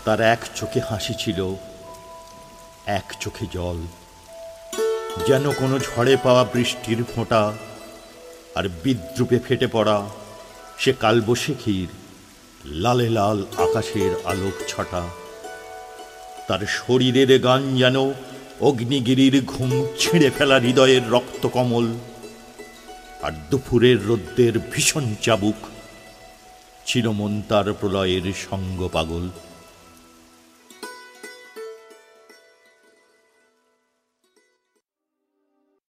তার এক চোখে হাসি ছিল, এক চোখে জল, যেন কোনো ঝড়ে পাওয়া বৃষ্টির ফোঁটা, আর বিদ্রুপে ফেটে পড়া সে কালবৈশাখীর লালে লাল আকাশের আলোক ছটা। তার শরীরের গান যেন অগ্নিগিরির ঘুম ছিঁড়ে ফেলা হৃদয়ের রক্তকমল, আর দুপুরের রোদ্রের ভীষণ চাবুক ছিল মন তার প্রলয়ের সঙ্গ পাগল।